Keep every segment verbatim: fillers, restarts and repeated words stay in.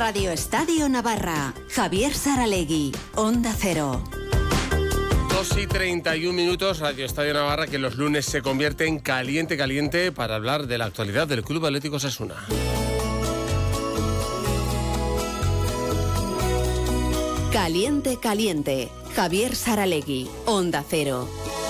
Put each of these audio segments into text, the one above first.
Radio Estadio Navarra. Javier Saralegui, Onda Cero. dos y treinta y un minutos, Radio Estadio Navarra, que los lunes se convierte en caliente, caliente, para hablar de la actualidad del Club Atlético Osasuna. Caliente, caliente. Javier Saralegui, Onda Cero.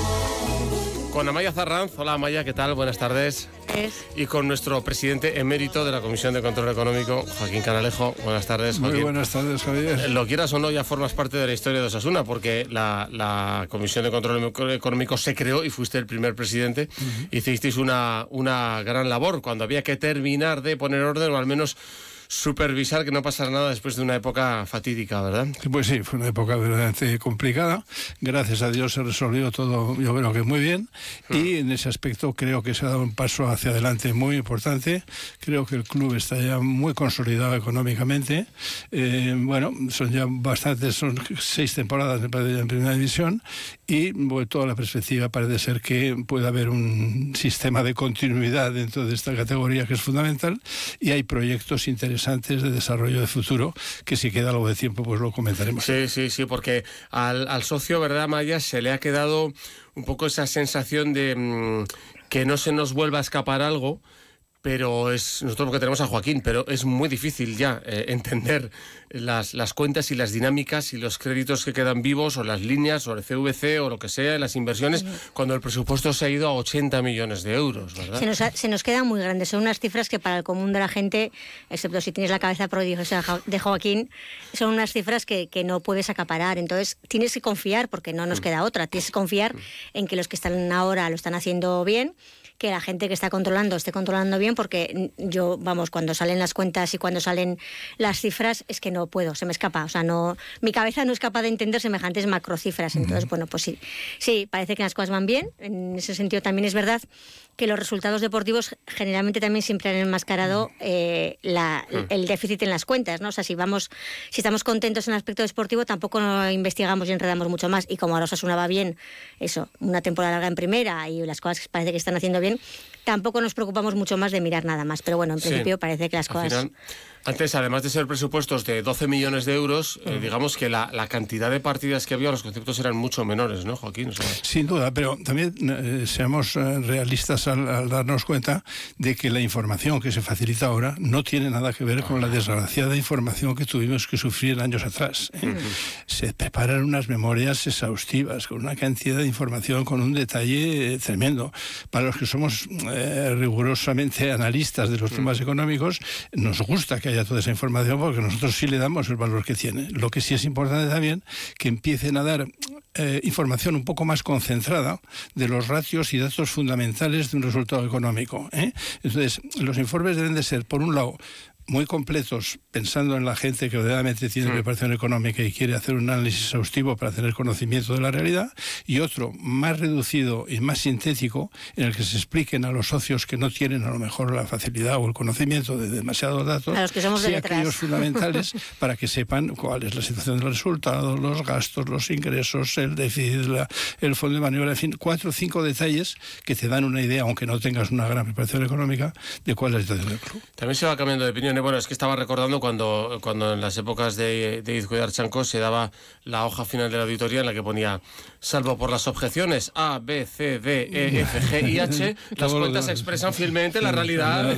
Con Amaya Zarranz. Hola Amaya, ¿qué tal? Buenas tardes. Es. Y con nuestro presidente emérito de la Comisión de Control Económico, Joaquín Canalejo. Buenas tardes, Joaquín. Muy buenas tardes, Javier. Lo quieras o no, ya formas parte de la historia de Osasuna, porque la, la Comisión de Control Económico se creó y fuiste el primer presidente. Uh-huh. Hicisteis una, una gran labor cuando había que terminar de poner orden, o al menos supervisar que no pasara nada después de una época fatídica, ¿verdad? Pues sí, fue una época verdaderamente complicada. Gracias a Dios se resolvió todo, yo creo que muy bien, mm. y en ese aspecto creo que se ha dado un paso hacia adelante muy importante. Creo que el club está ya muy consolidado económicamente. Eh, bueno, son ya bastantes, son seis temporadas en primera división, y bueno, toda la perspectiva parece ser que puede haber un sistema de continuidad dentro de esta categoría que es fundamental, y hay proyectos interesantes de desarrollo de futuro, que si queda algo de tiempo pues lo comentaremos. Sí, sí, sí, porque al, al socio, ¿verdad, Maya? Se le ha quedado un poco esa sensación de mmm, que no se nos vuelva a escapar algo, pero es nosotros porque tenemos a Joaquín, pero es muy difícil ya eh, entender las, las cuentas y las dinámicas y los créditos que quedan vivos, o las líneas, o el C V C, o lo que sea, las inversiones, sí, cuando el presupuesto se ha ido a ochenta millones de euros, ¿verdad? Se nos, ha, se nos quedan muy grandes, son unas cifras que para el común de la gente, excepto si tienes la cabeza prodigiosa de Joaquín, son unas cifras que, que no puedes acaparar. Entonces tienes que confiar, porque no nos queda otra, tienes que confiar en que los que están ahora lo están haciendo bien, que la gente que está controlando esté controlando bien, porque yo, vamos, cuando salen las cuentas y cuando salen las cifras, es que no puedo, se me escapa, o sea, no, mi cabeza no es capaz de entender semejantes macrocifras. Entonces, bueno, pues sí, sí, parece que las cosas van bien. En ese sentido también es verdad que los resultados deportivos generalmente también siempre han enmascarado eh, la, el déficit en las cuentas, ¿no? O sea, si vamos, si estamos contentos en el aspecto deportivo, tampoco no investigamos y enredamos mucho más. Y como ahora Osasuna va bien, eso, una temporada larga en primera y las cosas parece que están haciendo bien, tampoco nos preocupamos mucho más de mirar nada más. Pero bueno, en principio sí, parece que las cosas... Final, antes, además de ser presupuestos de doce millones de euros, eh, digamos que la, la cantidad de partidas que había, los conceptos eran mucho menores, ¿no, Joaquín? O sea... Sin duda, pero también eh, seamos eh, realistas al, al darnos cuenta de que la información que se facilita ahora no tiene nada que ver con la desgraciada información que tuvimos que sufrir años atrás, ¿eh? Uh-huh. Se preparan unas memorias exhaustivas, con una cantidad de información, con un detalle eh, tremendo. Para los que somos eh, rigurosamente analistas de los temas uh-huh. económicos, nos gusta que haya toda esa información, porque nosotros sí le damos el valor que tiene. Lo que sí es importante también que empiecen a dar eh, información un poco más concentrada de los ratios y datos fundamentales de un resultado económico, ¿eh? Entonces, los informes deben de ser, por un lado, muy completos, pensando en la gente que verdaderamente tiene sí. preparación económica y quiere hacer un análisis exhaustivo para tener conocimiento de la realidad, y otro más reducido y más sintético, en el que se expliquen a los socios que no tienen a lo mejor la facilidad o el conocimiento de demasiados datos, a los que somos de sí, letras, aquellos fundamentales, para que sepan cuál es la situación de los resultados, los gastos, los ingresos, el déficit, la, el fondo de maniobra, en fin, cuatro o cinco detalles que te dan una idea, aunque no tengas una gran preparación económica, de cuál es la situación del club. También se va cambiando de opinión. Bueno, es que estaba recordando cuando, cuando en las épocas de, de Izco y Archanco se daba la hoja final de la auditoría en la que ponía, salvo por las objeciones A, B, C, D, E, F, G y H, las cuentas expresan fielmente la realidad.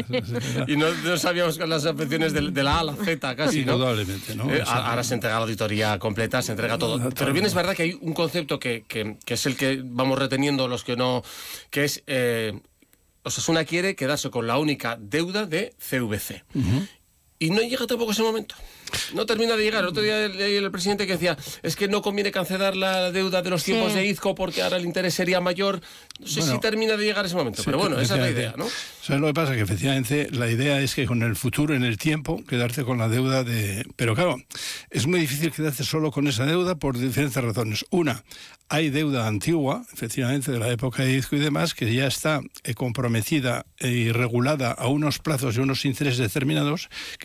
Y no, no sabíamos con las objeciones de, de la A a la Z casi, ¿no? Indudablemente, ¿no? Eh, ahora se entrega la auditoría completa, se entrega todo. Pero bien es verdad que hay un concepto que, que, que es el que vamos reteniendo los que no, que es... Eh, Osasuna quiere quedarse con la única deuda de C V C. Uh-huh. Y no llega tampoco ese momento. No termina de llegar. El otro día leí el presidente que decía, es que no conviene cancelar la deuda de los tiempos sí. de Izco porque ahora el interés sería mayor. No sé bueno, si termina de llegar ese momento, sí, pero bueno, esa es la idea, ¿no? ¿Sabes lo que pasa? Que efectivamente la idea es que con el futuro, en el tiempo, quedarte con la deuda de... Pero claro, es muy difícil quedarte solo con esa deuda por diferentes razones. Una, hay deuda antigua, efectivamente, de la época de Izco y demás, que ya está eh, comprometida y regulada a unos plazos y unos intereses determinados, que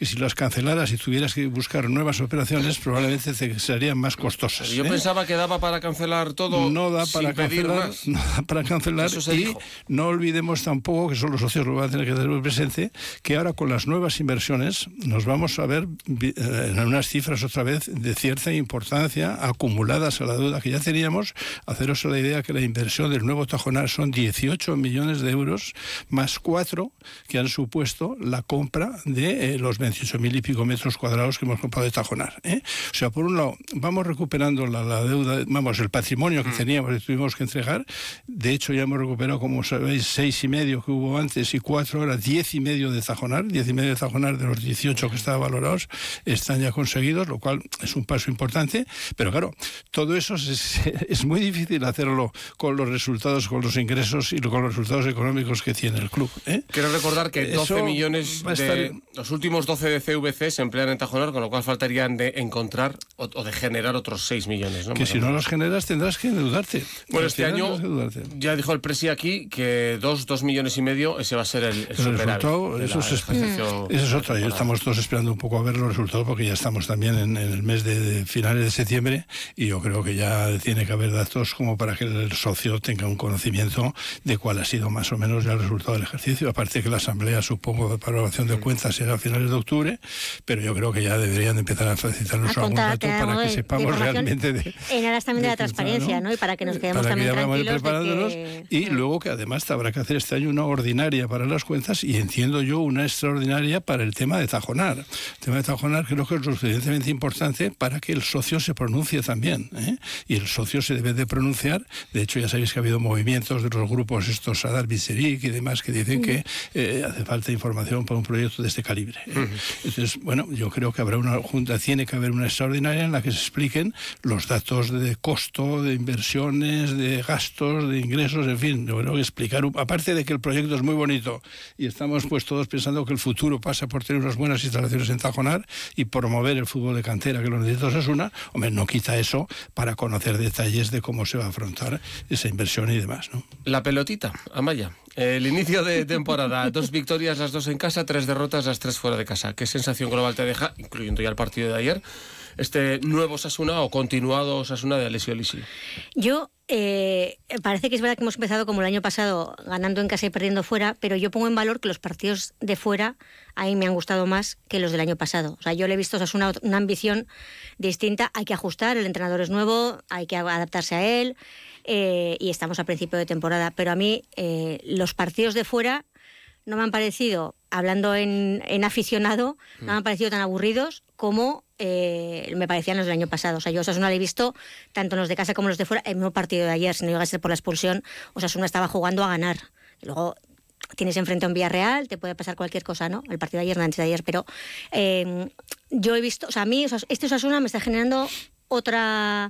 que si las cancelaras y tuvieras que buscar nuevas operaciones, probablemente te serían más costosas. Yo ¿eh? pensaba que daba para cancelar todo. No da para sin pedir cancelar, más. no da para cancelar. Eso se Y dijo. no olvidemos tampoco, que son los socios lo van a tener que tener muy presente, que ahora con las nuevas inversiones nos vamos a ver eh, en unas cifras otra vez de cierta importancia acumuladas a la deuda que ya teníamos. Haceros la idea que la inversión del nuevo Tajonar son dieciocho millones de euros más cuatro que han supuesto la compra de eh, los veintiocho mil y pico metros cuadrados que hemos comprado de Tajonar. ¿eh? O sea, por un lado, vamos recuperando la, la deuda, vamos, el patrimonio que mm. teníamos y tuvimos que entregar. De hecho, ya hemos recuperado, como sabéis, seis y medio que hubo antes y cuatro, ahora diez y medio de Tajonar. Diez y medio de Tajonar de los dieciocho que estaban valorados están ya conseguidos, lo cual es un paso importante. Pero claro, todo eso es, es muy difícil hacerlo con los resultados, con los ingresos y con los resultados económicos que tiene el club. ¿eh? Quiero recordar que doce Eso millones va a de estar... los últimos doce de C V C se emplean en Tajonar, con lo cual faltarían de encontrar o, o de generar otros seis millones. ¿no? Que si no los generas tendrás que endeudarte. Bueno, este año ya dijo el presi aquí que dos, dos millones y medio, ese va a ser el, el, el resultado. Eso es, esa es otra. Y estamos todos esperando un poco a ver los resultados porque ya estamos también en, en el mes de, de finales de septiembre y yo creo que ya tiene que haber datos como para que el socio tenga un conocimiento de cuál ha sido más o menos ya el resultado del ejercicio. Aparte que la asamblea, supongo, de aprobación de cuentas será a finales de octubre, pero yo creo que ya deberían empezar a facilitarnos algún dato para que sepamos realmente de... En aras también de, de la transparencia, ¿no? Y para que nos quedemos para también tranquilos preparándonos de que... y luego que además habrá que hacer este año una ordinaria para las cuentas y entiendo yo una extraordinaria para el tema de Tajonar. El tema de Tajonar creo que es lo suficientemente importante para que el socio se pronuncie también, ¿eh? Y el socio se debe de pronunciar. De hecho, ya sabéis que ha habido movimientos de los grupos estos Sadar Biseric y demás que dicen que eh, hace falta información para un proyecto de este calibre. ¿eh? Uh-huh. Entonces, bueno, yo creo que habrá una junta, tiene que haber una extraordinaria en la que se expliquen los datos de costo, de inversiones, de gastos, de ingresos, en fin, yo creo que explicar, aparte de que el proyecto es muy bonito y estamos pues todos pensando que el futuro pasa por tener unas buenas instalaciones en Tajonar y promover el fútbol de cantera que lo necesita Osasuna, hombre, no quita eso para conocer detalles de cómo se va a afrontar esa inversión y demás, ¿no? La pelotita, Amaya. El inicio de temporada, dos victorias, las dos en casa, tres derrotas, las tres fuera de casa. ¿Qué sensación global te deja, incluyendo ya el partido de ayer, este nuevo Osasuna o continuado Osasuna de Alessio Lisi? Yo, eh, parece que es verdad que hemos empezado como el año pasado, ganando en casa y perdiendo fuera, pero yo pongo en valor que los partidos de fuera a mí me han gustado más que los del año pasado. O sea, yo le he visto a Osasuna una ambición distinta, hay que ajustar, el entrenador es nuevo, hay que adaptarse a él, eh, y estamos a principio de temporada, pero a mí eh, los partidos de fuera no me han parecido, hablando en, en aficionado, no me han parecido tan aburridos como eh, me parecían los del año pasado. O sea, yo Osasuna lo he visto, tanto los de casa como los de fuera, el mismo partido de ayer, si no llega a ser por la expulsión, Osasuna estaba jugando a ganar. Y luego tienes enfrente a un Villarreal, te puede pasar cualquier cosa, ¿no? El partido de ayer, no antes de ayer, pero eh, yo he visto, o sea, a mí este Osasuna me está generando otra...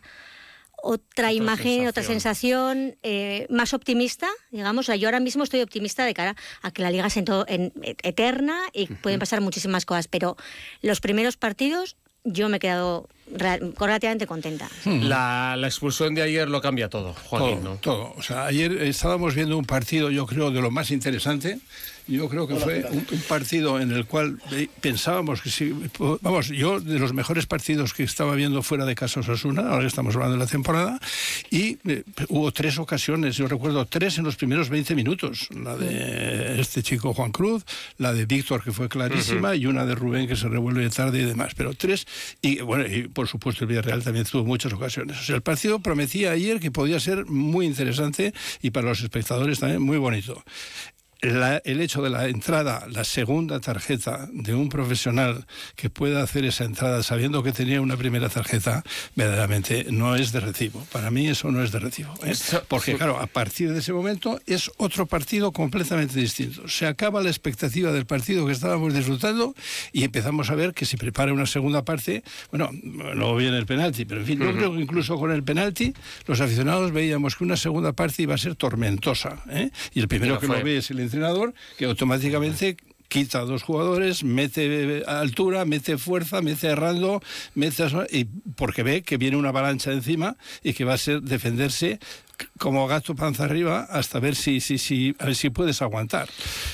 otra imagen, sensación. otra sensación eh, más optimista, digamos. O sea, yo ahora mismo estoy optimista de cara a que la liga sea en todo, en, eterna y uh-huh. pueden pasar muchísimas cosas, pero los primeros partidos yo me he quedado relativamente contenta. La, la expulsión de ayer lo cambia todo, Joaquín, todo, ¿no? Todo. O sea, ayer estábamos viendo un partido, yo creo, de lo más interesante. Yo creo que fue un, un partido en el cual pensábamos que sí, vamos, yo de los mejores partidos que estaba viendo fuera de casa Osasuna, ahora que estamos hablando de la temporada, y eh, hubo tres ocasiones, yo recuerdo tres en los primeros veinte minutos, la de este chico Juan Cruz, la de Víctor que fue clarísima uh-huh. y una de Rubén que se revuelve tarde y demás, pero tres, y bueno, y por supuesto el Villarreal también tuvo muchas ocasiones. O sea, el partido prometía ayer que podía ser muy interesante y para los espectadores también muy bonito. La, el hecho de la entrada, la segunda tarjeta de un profesional que pueda hacer esa entrada sabiendo que tenía una primera tarjeta, verdaderamente no es de recibo. Para mí eso no es de recibo. ¿eh? Porque claro, a partir de ese momento es otro partido completamente distinto. Se acaba la expectativa del partido que estábamos disfrutando y empezamos a ver que se prepara una segunda parte. Bueno, luego viene el penalti, pero en fin, uh-huh. yo creo que incluso con el penalti los aficionados veíamos que una segunda parte iba a ser tormentosa. ¿eh? Y el primero que lo ve es el entrenador, que automáticamente quita a dos jugadores, mete altura, mete fuerza, mete errando, mete y porque ve que viene una avalancha encima y que va a ser defenderse como gato panza arriba hasta ver si si si a ver si puedes aguantar.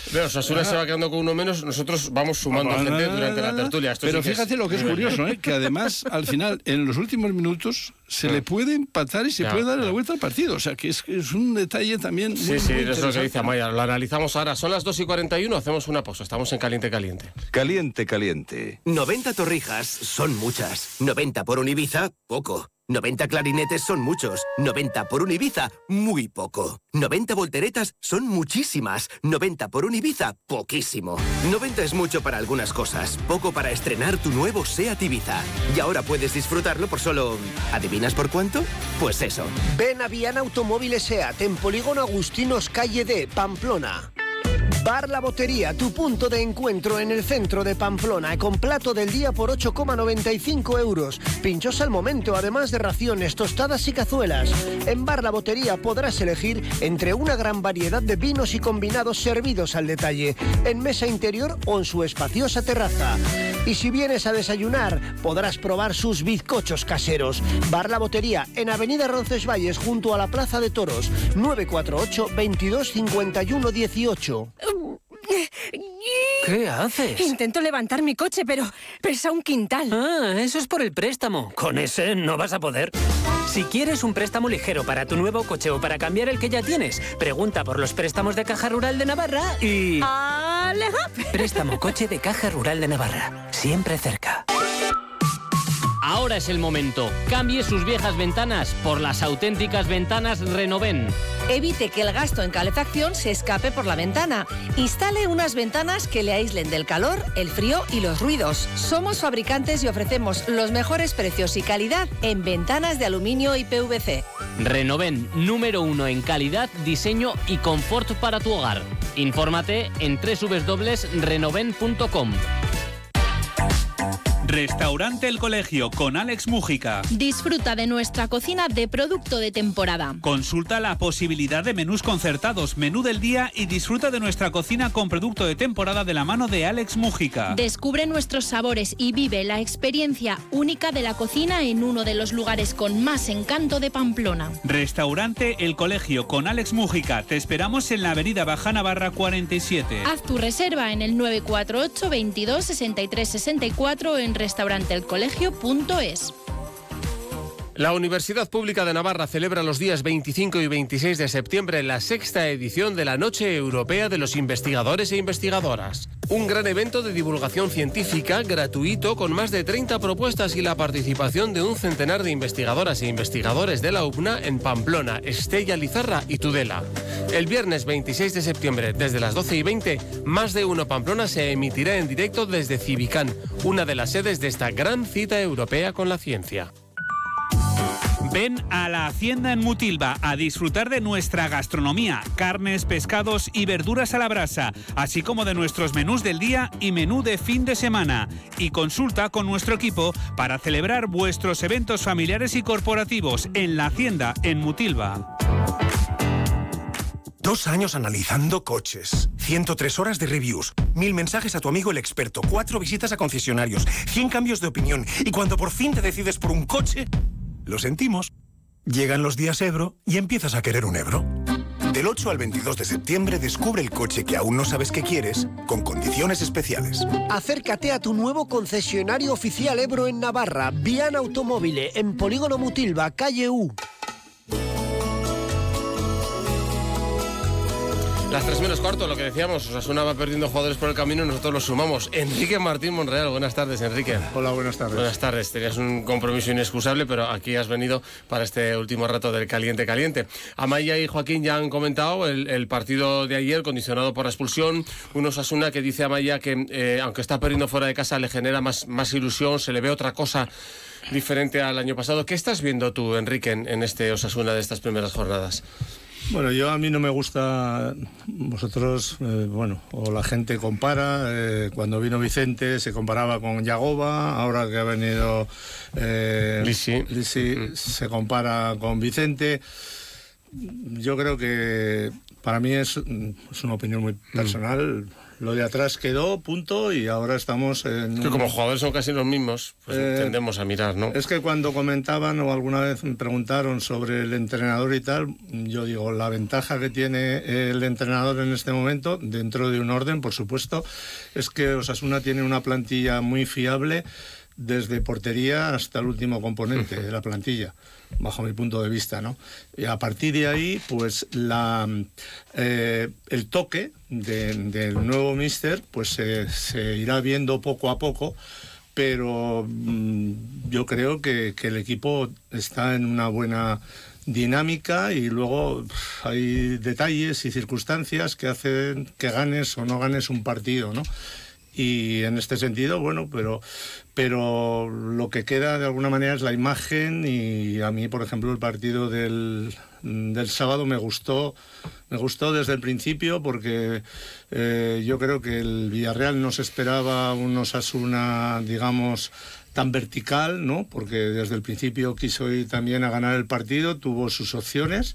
Pero Osasuna se va quedando con uno menos, nosotros vamos sumando no, no, gente no, durante no, la no, tertulia. Esto pero sí que fíjate es lo que es curioso, ¿eh? Que además, al final, en los últimos minutos, se Sí. le puede empatar y se Ya, puede dar ya. la vuelta al partido. O sea, que es, es un detalle también muy, Sí, sí, muy eso es lo que dice interesante. Amaya. Lo analizamos ahora. Son las dos y cuarenta y uno, hacemos una pausa. Estamos en Caliente Caliente. Caliente, caliente. noventa torrijas son muchas. noventa por un Ibiza, poco. noventa clarinetes son muchos. noventa por un Ibiza, muy poco. noventa volteretas son muchísimas. noventa por un Ibiza, poquísimo. noventa es mucho para algunas cosas, poco para estrenar tu nuevo SEAT Ibiza. Y ahora puedes disfrutarlo por solo... ¿Adivinas por cuánto? Pues eso. Ven a Viana Automóviles SEAT en Polígono Agustinos, calle D, Pamplona. Bar La Botería, tu punto de encuentro en el centro de Pamplona, con plato del día por ocho coma noventa y cinco euros. Pinchos al momento, además de raciones, tostadas y cazuelas. En Bar La Botería podrás elegir entre una gran variedad de vinos y combinados servidos al detalle, en mesa interior o en su espaciosa terraza. Y si vienes a desayunar, podrás probar sus bizcochos caseros. Bar La Botería, en Avenida Roncesvalles, junto a la Plaza de Toros, nueve cuatro ocho, veintidós, cincuenta y uno, dieciocho. ¿Qué haces? Intento levantar mi coche, pero pesa un quintal. Ah, eso es por el préstamo. Con ese no vas a poder. Si quieres un préstamo ligero para tu nuevo coche o para cambiar el que ya tienes, pregunta por los préstamos de Caja Rural de Navarra y... ¡Aleja! Préstamo coche de Caja Rural de Navarra. Siempre cerca. Ahora es el momento. Cambie sus viejas ventanas por las auténticas ventanas Renoven. Evite que el gasto en calefacción se escape por la ventana. Instale unas ventanas que le aíslen del calor, el frío y los ruidos. Somos fabricantes y ofrecemos los mejores precios y calidad en ventanas de aluminio y P V C. Renoven, número uno en calidad, diseño y confort para tu hogar. Infórmate en doble u doble u doble u punto renoven punto com. Restaurante El Colegio con Alex Mújica. Disfruta de nuestra cocina de producto de temporada. Consulta la posibilidad de menús concertados, menú del día y disfruta de nuestra cocina con producto de temporada de la mano de Alex Mújica. Descubre nuestros sabores y vive la experiencia única de la cocina en uno de los lugares con más encanto de Pamplona. Restaurante El Colegio con Alex Mújica. Te esperamos en la avenida Baja Navarra cuarenta y siete. Haz tu reserva en el nueve cuatro ocho, veintidós, sesenta y tres, sesenta y cuatro en restaurante el colegio punto es. La Universidad Pública de Navarra celebra los días veinticinco y veintiséis de septiembre la sexta edición de la Noche Europea de los Investigadores e Investigadoras. Un gran evento de divulgación científica gratuito con más de treinta propuestas y la participación de un centenar de investigadoras e investigadores de la U P N A en Pamplona, Estella, Lizarra y Tudela. El viernes veintiséis de septiembre, desde las doce y veinte, Más de Uno Pamplona se emitirá en directo desde Civicán, una de las sedes de esta gran cita europea con la ciencia. Ven a la Hacienda en Mutilva a disfrutar de nuestra gastronomía, carnes, pescados y verduras a la brasa, así como de nuestros menús del día y menú de fin de semana. Y consulta con nuestro equipo para celebrar vuestros eventos familiares y corporativos en la Hacienda en Mutilva. Dos años analizando coches, ciento tres horas de reviews, mil mensajes a tu amigo el experto, cuatro visitas a concesionarios, cien cambios de opinión y cuando por fin te decides por un coche, lo sentimos. Llegan los días Ebro y empiezas a querer un Ebro. Del ocho al veintidós de septiembre descubre el coche que aún no sabes que quieres con condiciones especiales. Acércate a tu nuevo concesionario oficial Ebro en Navarra, Viana Automóvil, en Polígono Mutilva, calle U. Las tres menos cuarto, lo que decíamos, Osasuna va perdiendo jugadores por el camino y nosotros los sumamos. Enrique Martín Monreal, buenas tardes, Enrique. Hola, buenas tardes. Buenas tardes, tenías un compromiso inexcusable, pero aquí has venido para este último rato del Caliente Caliente. Amaya y Joaquín ya han comentado el, el partido de ayer, condicionado por la expulsión. Un Osasuna que dice Amaya que, eh, aunque está perdiendo fuera de casa, le genera más, más ilusión, se le ve otra cosa diferente al año pasado. ¿Qué estás viendo tú, Enrique, en, en este Osasuna de estas primeras jornadas? Bueno, yo a mí no me gusta, vosotros, eh, bueno, o la gente compara, eh, cuando vino Vicente se comparaba con Yagoba, ahora que ha venido eh, Lisi, Lisi mm. se compara con Vicente. Yo creo que para mí es, es una opinión muy personal. Mm. Lo de atrás quedó, punto, y ahora estamos en... Que como jugadores son casi los mismos, pues eh, tendemos a mirar, ¿no? Es que cuando comentaban o alguna vez me preguntaron sobre el entrenador y tal, yo digo, la ventaja que tiene el entrenador en este momento, dentro de un orden, por supuesto, es que Osasuna tiene una plantilla muy fiable desde portería hasta el último componente de la plantilla, bajo mi punto de vista, ¿no? Y a partir de ahí, pues la eh, el toque de, del nuevo míster, pues eh, se irá viendo poco a poco, pero mmm, yo creo que, que el equipo está en una buena dinámica y luego pff, hay detalles y circunstancias que hacen que ganes o no ganes un partido, ¿no? Y en este sentido, bueno, pero, pero lo que queda de alguna manera es la imagen, y a mí, por ejemplo, el partido del, del sábado me gustó, me gustó desde el principio, porque eh, yo creo que el Villarreal no se esperaba un Osasuna, digamos, tan vertical, ¿no? Porque desde el principio quiso ir también a ganar el partido, tuvo sus opciones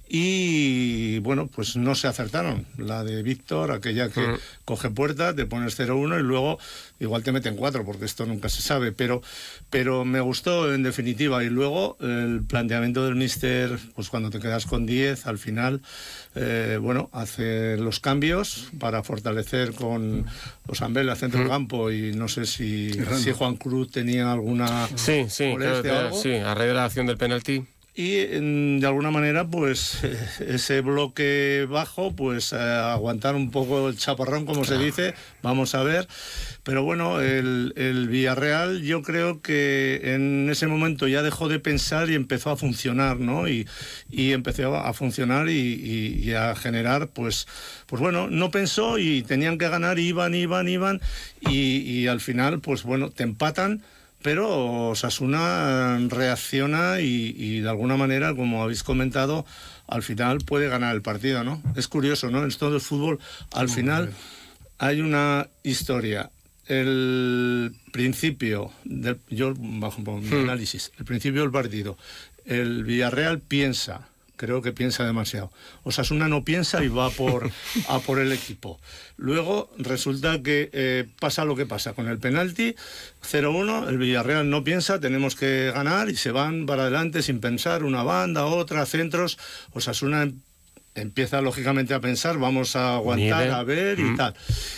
y, bueno, pues no se acertaron. La de Víctor, aquella que uh-huh. coge puerta, te pones cero uno y luego igual te meten cuatro, porque esto nunca se sabe, pero, pero me gustó en definitiva. Y luego el planteamiento del míster, pues cuando te quedas con diez, al final, eh, bueno, hace los cambios para fortalecer con Osambel al centro del campo, y no sé si, si Juan Cruz tenía alguna sí, sí, creo que, algo. Sí, a raíz de la acción del penalti. Y de alguna manera, pues ese bloque bajo, pues eh, aguantar un poco el chaparrón, como se dice, vamos a ver. Pero bueno, el, el Villarreal yo creo que en ese momento ya dejó de pensar y empezó a funcionar, ¿no? Y, y empezó a funcionar y, y, y a generar, pues, pues bueno, no pensó y tenían que ganar, iban, iban, iban, y, y al final, pues bueno, te empatan. Pero Osasuna reacciona y, y de alguna manera, como habéis comentado, al final puede ganar el partido, ¿no? Es curioso, ¿no? En todo el fútbol, al final hay una historia. El principio, del, yo bajo mi análisis, el principio del partido, el Villarreal piensa, creo que piensa demasiado. Osasuna no piensa y va por, a por el equipo. Luego resulta que eh, pasa lo que pasa con el penalti, cero uno, el Villarreal no piensa, tenemos que ganar, y se van para adelante sin pensar, una banda, otra, centros. Osasuna em, empieza lógicamente a pensar, vamos a aguantar, a ver y mm. tal.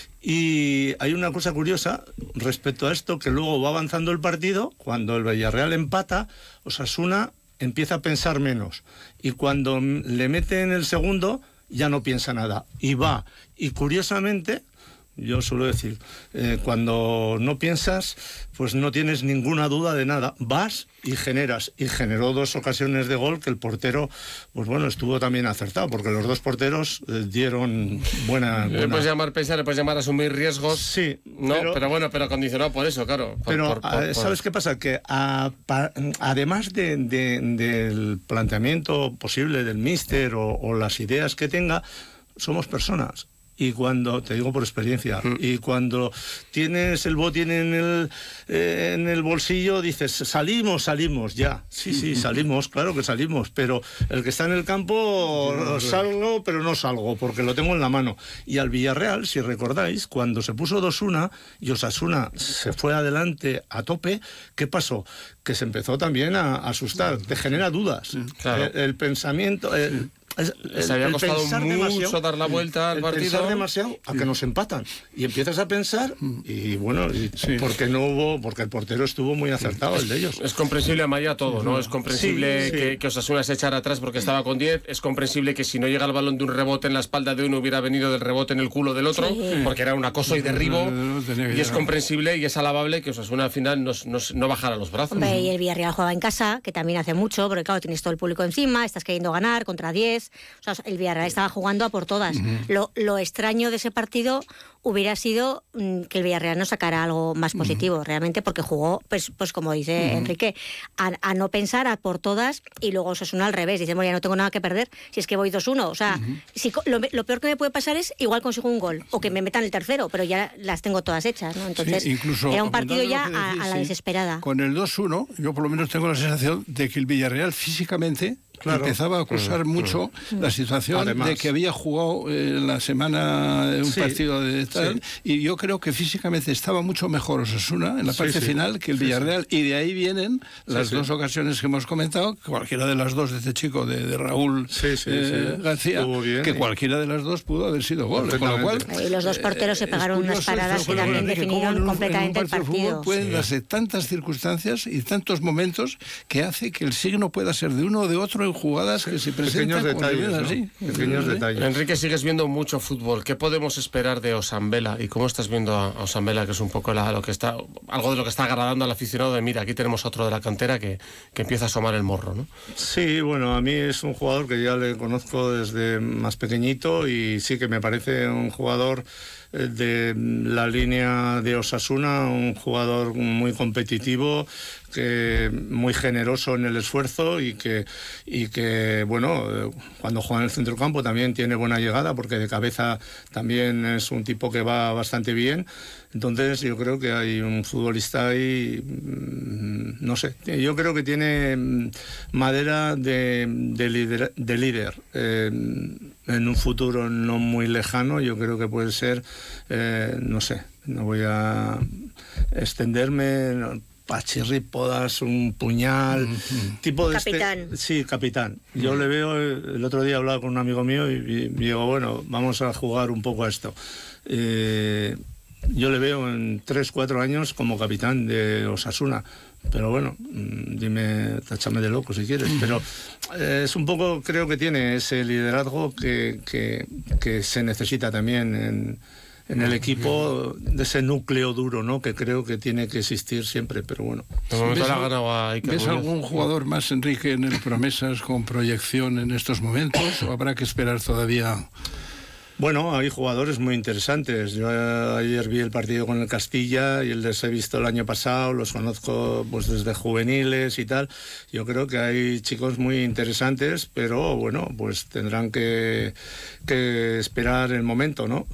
Y hay una cosa curiosa respecto a esto, que luego va avanzando el partido, cuando el Villarreal empata, Osasuna empieza a pensar menos, y cuando le mete en el segundo ya no piensa nada y va, y curiosamente yo suelo decir, eh, cuando no piensas, pues no tienes ninguna duda de nada, vas y generas, y generó dos ocasiones de gol que el portero, pues bueno, estuvo también acertado, porque los dos porteros eh, dieron buena, buena... Le puedes llamar pensar, le puedes llamar asumir riesgos, sí, no, pero, pero bueno, pero condicionado por eso, claro. Por, pero por, por, por, ¿sabes qué pasa? Que a, pa, además de, de, del planteamiento posible del míster o, o las ideas que tenga, somos personas. Y cuando, te digo por experiencia, mm. y cuando tienes el botín en el, eh, en el bolsillo, dices, salimos, salimos, ya. Sí, sí, salimos, claro que salimos, pero el que está en el campo, salgo, pero no salgo, porque lo tengo en la mano. Y al Villarreal, si recordáis, cuando se puso dos uno y Osasuna se fue adelante a tope, ¿qué pasó? Que se empezó también a asustar, te genera dudas. Claro. El, el pensamiento... El, Es, el, se había costado mucho dar la vuelta al el partido. Pensar demasiado a que nos empatan. Y empiezas a pensar, y bueno, y sí. porque no hubo, porque el portero estuvo muy acertado, el de ellos. Es comprensible, Amaya, todo, ¿no? Es comprensible sí, sí. que, que Osasuna se echara atrás porque estaba con diez. Es comprensible que si no llega el balón de un rebote en la espalda de uno, hubiera venido del rebote en el culo del otro, sí. porque era un acoso y derribo. No, no, no, y es comprensible y es alabable que Osasuna al final no, no, no bajara los brazos. Hombre, y el Villarreal jugaba en casa, que también hace mucho, porque claro, tienes todo el público encima, estás queriendo ganar contra diez. O sea, el Villarreal estaba jugando a por todas. Uh-huh. Lo, lo extraño de ese partido hubiera sido mmm, que el Villarreal no sacara algo más positivo, uh-huh. realmente, porque jugó, pues, pues como dice uh-huh. Enrique, a, a no pensar, a por todas, y luego Osasuna al revés. Dice, bueno, ya no tengo nada que perder, si es que voy dos uno. O sea, uh-huh. si, lo, lo peor que me puede pasar es igual consigo un gol, o que me metan el tercero, pero ya las tengo todas hechas, ¿no? Entonces, sí, incluso, era un partido ya decís, a, a la sí, desesperada. Con el dos uno, yo por lo menos tengo la sensación de que el Villarreal físicamente claro, empezaba a acusar mm, mucho mm. la situación Además, de que había jugado eh, la semana un sí, partido de tal, sí. y yo creo que físicamente estaba mucho mejor Osasuna en la parte sí, sí. final que el Villarreal, sí, sí. y de ahí vienen las sí, dos sí. ocasiones que hemos comentado, cualquiera de las dos de este chico, de, de Raúl sí, sí, eh, sí. García, bien, que cualquiera de las dos pudo haber sido gol, con lo cual... Y los dos porteros eh, se pegaron unas paradas que también definieron completamente el partido. Pueden sí. darse tantas circunstancias y tantos momentos que hace que el signo pueda ser de uno o de otro en jugadas sí, que se presentan pequeños detalles, ¿no? así. Pequeños ¿sí? detalles. Enrique, sigues viendo mucho fútbol. ¿Qué podemos esperar de Osambela? ¿Y cómo estás viendo a Osambela, que es un poco la, lo que está, algo de lo que está agradando al aficionado de mira, aquí tenemos otro de la cantera que, que empieza a asomar el morro, ¿no? Sí, bueno, a mí es un jugador que ya le conozco desde más pequeñito y sí que me parece un jugador de la línea de Osasuna, un jugador muy competitivo, que muy generoso en el esfuerzo y que, y que bueno, cuando juega en el centrocampo también tiene buena llegada, porque de cabeza también es un tipo que va bastante bien. Entonces yo creo que hay un futbolista ahí, no sé, yo creo que tiene madera de, de líder, de líder. Eh, en un futuro no muy lejano yo creo que puede ser, eh, no sé, no voy a extenderme... No, Pachirri, podas, un puñal, mm-hmm. tipo de capitán. Este, sí, capitán. Yo mm. le veo, el otro día hablaba con un amigo mío y, y digo, bueno, vamos a jugar un poco a esto. Eh, yo le veo en tres, cuatro años como capitán de Osasuna. Pero bueno, dime, táchame de loco si quieres. Pero eh, es un poco, creo que tiene ese liderazgo que, que, que se necesita también en... en el equipo, de ese núcleo duro, ¿no?, que creo que tiene que existir siempre, pero bueno. ¿Ves, ¿ves algún jugador más, Enrique, en el Promesas con proyección en estos momentos, o habrá que esperar todavía? Bueno, hay jugadores muy interesantes. Yo ayer vi el partido con el Castilla y el les he visto el año pasado, los conozco pues desde juveniles y tal. Yo creo que hay chicos muy interesantes, pero bueno, pues tendrán que, que esperar el momento, ¿no?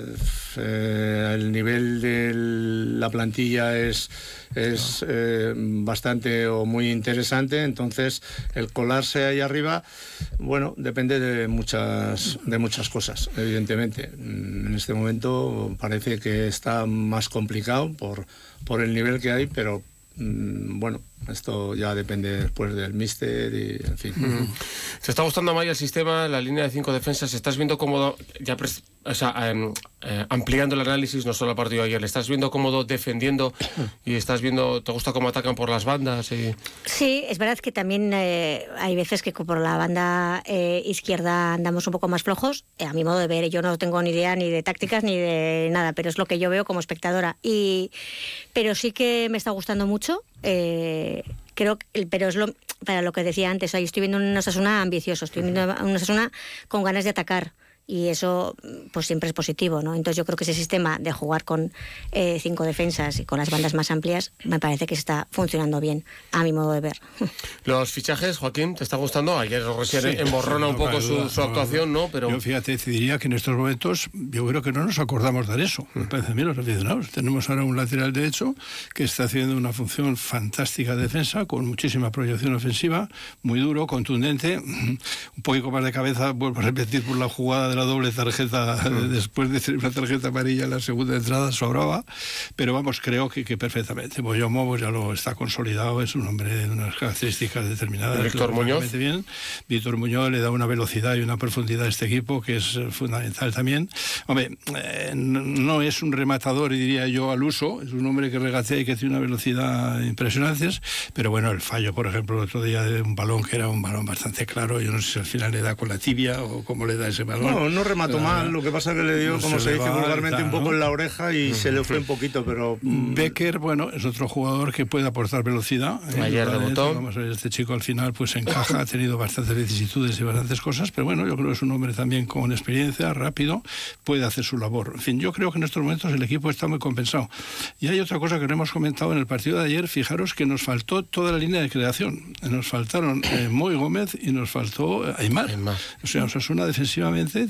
Eh, el nivel de la plantilla es, es eh, bastante o muy interesante, entonces el colarse ahí arriba, bueno, depende de muchas, de muchas cosas. Evidentemente, en este momento parece que está más complicado por, por el nivel que hay, pero mmm, bueno, esto ya depende después del míster y en fin. Mm. ¿Te está gustando, Amaya, el sistema, la línea de cinco defensas? ¿Estás viendo cómodo, ya pres- o sea, eh, eh, ampliando el análisis, no solo el partido de ayer, ¿le estás viendo cómodo defendiendo y estás viendo, te gusta cómo atacan por las bandas? Y... Sí, es verdad que también eh, hay veces que por la banda eh, izquierda andamos un poco más flojos, eh, a mi modo de ver. Yo no tengo ni idea ni de tácticas ni de nada, pero es lo que yo veo como espectadora. Y, pero sí que me está gustando mucho. Eh, creo que, pero es lo para lo que decía antes, ahí estoy viendo un Osasuna ambicioso, estoy viendo un Osasuna con ganas de atacar, y eso pues siempre es positivo, ¿no? Entonces yo creo que ese sistema de jugar con eh, cinco defensas y con las bandas más amplias me parece que está funcionando bien, a mi modo de ver. Los fichajes, Joaquín, ¿te está gustando? Ayer recién sí, emborrona sí, un poco su, duda, su actuación, ¿no? Pero... Yo, fíjate, te diría que en estos momentos yo creo que no nos acordamos de eso, me parece a mí, los aficionados. Tenemos ahora un lateral derecho que está haciendo una función fantástica de defensa, con muchísima proyección ofensiva, muy duro, contundente, un poquito más de cabeza, vuelvo a repetir, por la jugada de la doble tarjeta, mm. después de una tarjeta amarilla en la segunda entrada sobraba, pero vamos, creo que, que perfectamente. Boyomo pues ya lo está consolidado, es un hombre de unas características determinadas. Víctor Muñoz. Bien. Víctor Muñoz le da una velocidad y una profundidad a este equipo que es fundamental también. Hombre, eh, no es un rematador, diría yo, al uso, es un hombre que regatea y que tiene una velocidad impresionante, pero bueno, el fallo, por ejemplo, el otro día de un balón que era un balón bastante claro, yo no sé si al final le da con la tibia o cómo le da ese balón. No, no remató mal, lo que pasa es que le dio, no como se, se dice vulgarmente, un poco ¿no? en la oreja y uh-huh. se le fue un poquito, pero... Becker, bueno, es otro jugador que puede aportar velocidad. Ayer debutó. Vamos a ver, este chico al final pues encaja, ha tenido bastantes vicisitudes y bastantes cosas, pero bueno, yo creo que es un hombre también con experiencia, rápido, puede hacer su labor. En fin, yo creo que en estos momentos el equipo está muy compensado. Y hay otra cosa que no hemos comentado en el partido de ayer, fijaros que nos faltó toda la línea de creación. Nos faltaron eh, Moy Gómez y nos faltó Aimar. Aimar. O sea, Osasuna defensivamente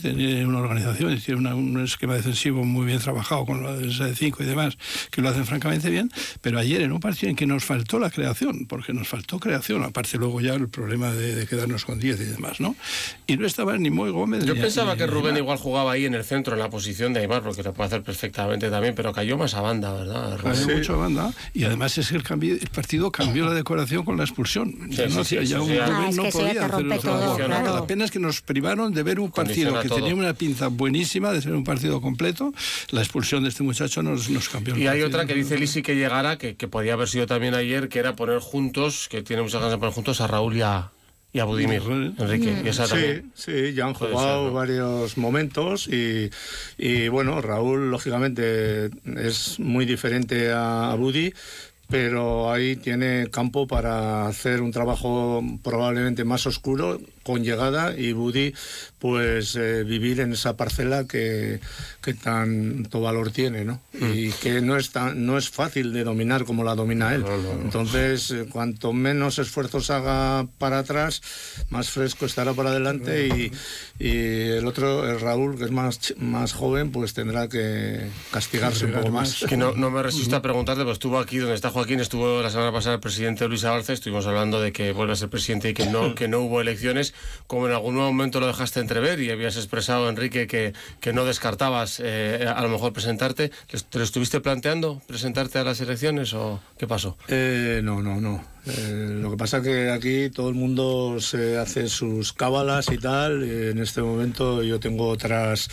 tiene una organización y tiene una, un esquema defensivo muy bien trabajado con la defensa de cinco y demás, que lo hacen francamente bien, pero ayer en un partido en que nos faltó la creación, porque nos faltó creación, aparte luego ya el problema de, de quedarnos con diez y demás, ¿no? Y no estaba ni Moy Gómez. Yo ni, pensaba ni, que Rubén ni igual jugaba ahí en el centro, en la posición de Aimar, porque lo puede hacer perfectamente también, pero cayó más a banda, ¿verdad? Cayó Sí. mucho a banda, y además es que el, cambio, el partido cambió la decoración con la expulsión. Sí, Ya no, sí, hacía- sí, ya sí, un sí. Rubén Ah, es no que eso ya podía te hacer rompe el todo, trabajo. claro. La pena es que nos privaron de ver un partido Condiciona que todo. tenía una pinza buenísima, de ser un partido completo. La expulsión de este muchacho nos, nos cambió el Y hay partido. otra que dice Lisi que llegará, que, que podía haber sido también ayer, que era poner juntos, que tiene muchas ganas de poner juntos a Raúl y a, y a Budimir, Enrique. Y esa Sí, también sí, ya han puede jugado ser, ¿no? varios momentos y, y bueno, Raúl lógicamente es muy diferente a, a Budi, pero ahí tiene campo para hacer un trabajo probablemente más oscuro, con llegada, y Budi pues eh, vivir en esa parcela que, que tanto valor tiene, ¿no? Mm. Y que no es, tan, no es fácil de dominar como la domina él. No, no, no. Entonces, eh, cuanto menos esfuerzos haga para atrás, más fresco estará para adelante, y, y el otro, el Raúl, que es más, ch- más joven, pues tendrá que castigarse un poco más. Que no, no me resisto a preguntarte, pues estuvo aquí donde está Joaquín, estuvo la semana pasada el presidente Luis Abarce, estuvimos hablando de que vuelve a ser presidente y que no, que no hubo elecciones, como en algún momento lo dejaste entrever y habías expresado, Enrique, que, que no descartabas eh, a lo mejor presentarte. ¿Te lo estuviste planteando, presentarte a las elecciones o qué pasó? Eh, no, no, no. Eh, lo que pasa que aquí todo el mundo se hace sus cábalas y tal, y en este momento yo tengo otras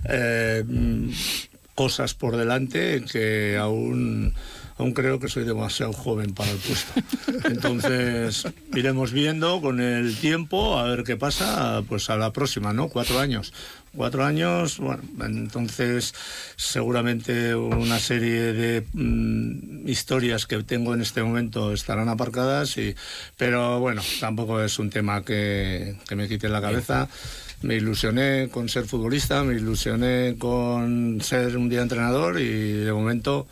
eh, mm, cosas por delante que aún... Aún creo que soy demasiado joven para el puesto. Entonces, iremos viendo con el tiempo a ver qué pasa, pues a la próxima, ¿no? Cuatro años. Cuatro años, bueno, entonces seguramente una serie de mm, historias que tengo en este momento estarán aparcadas, y, pero bueno, tampoco es un tema que, que me quite la cabeza. Me ilusioné con ser futbolista, me ilusioné con ser un día entrenador, y de momento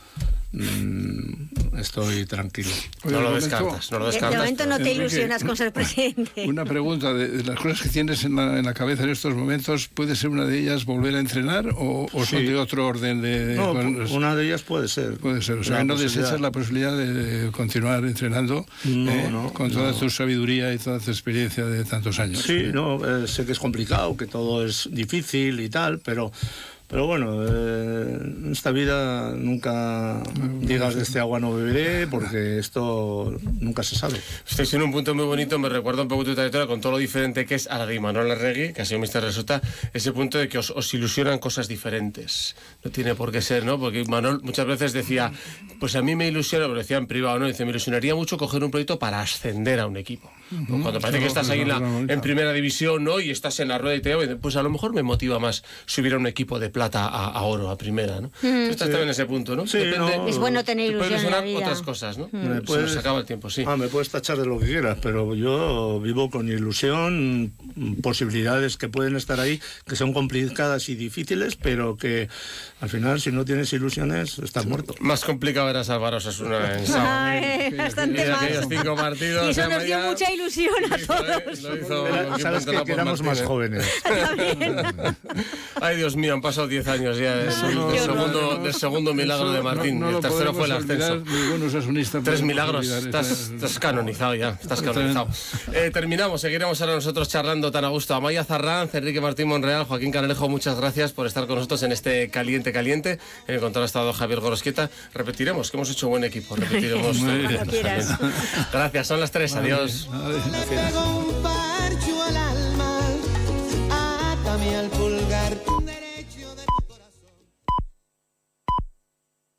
mm, estoy tranquilo. Oye, No de lo momento- descartas, no lo De, de descartas. momento no te Enrique, ilusionas con ser presidente. Una pregunta, de, de las cosas que tienes en la, en la cabeza en estos momentos, ¿puede ser una de ellas volver a entrenar o, o son Sí. de otro orden? De, de- No, con- una de ellas puede ser. Puede ser, o sea, La que no posibilidad. desechas la posibilidad de, de continuar entrenando No, eh, no, con toda no. tu sabiduría y toda tu experiencia de tantos años. Sí, no, eh, sé que es complicado, que todo es difícil y tal, pero, pero bueno, eh, en esta vida nunca digas de este agua no beberé, porque esto nunca se sabe. Estáis en un punto muy bonito, me recuerda un poco tu trayectoria con todo lo diferente que es Aragui y Manuel Arregui, que ha sido mister Resulta, ese punto de que os, os ilusionan cosas diferentes. No tiene por qué ser, ¿no? Porque Manuel muchas veces decía, pues a mí me ilusiona, lo decía en privado, ¿no? Dice, me ilusionaría mucho coger un proyecto para ascender a un equipo. Ujú. Cuando parece que estás ahí en, la, en primera división, ¿no? Y estás en la rueda y te digo, pues a lo mejor me motiva más subir a un equipo de plata a, a oro, a primera, ¿no? Tú estás también en ese punto, ¿no? Sí, no. Es bueno tener te puede ilusión en la ilusionar vida. otras cosas, ¿no? Me Se puedes- nos acaba el tiempo, sí. Ah, me puedes tachar de lo que quieras, pero yo vivo con ilusión, posibilidades que pueden estar ahí, que son complicadas y difíciles, pero que al final, si no tienes ilusiones, estás muerto. Más complicado era salvar a Osasuna en sábado. Ay, bastante Y más. aquellos cinco partidos. Y eso ya nos dio media- mucha ilusión a todos. Lo hizo Era- Joaquín sabes Montela que, que por éramos más Martínez. jóvenes. Ay, Dios mío, han pasado diez años ya del, no, del no, segundo, no, del segundo milagro Eso de no- Martín. no el lo tercero fue el podemos ascenso. olvidar, ningún osasunista Tres podemos milagros. olvidar Estás, esa- estás canonizado ya. Estás canonizado. Eh, terminamos. Seguiremos ahora nosotros charlando tan a gusto. Amaya Zarranz, Enrique Martín Monreal, Joaquín Canalejo, muchas gracias por estar con nosotros en este Caliente Caliente. En el control ha estado Javier Gorosquieta. Repetiremos, que hemos hecho buen equipo. Repetiremos. Cuando quieras. Gracias, son las tres. Adiós. Le pego un parcho al alma, átame al pulmón.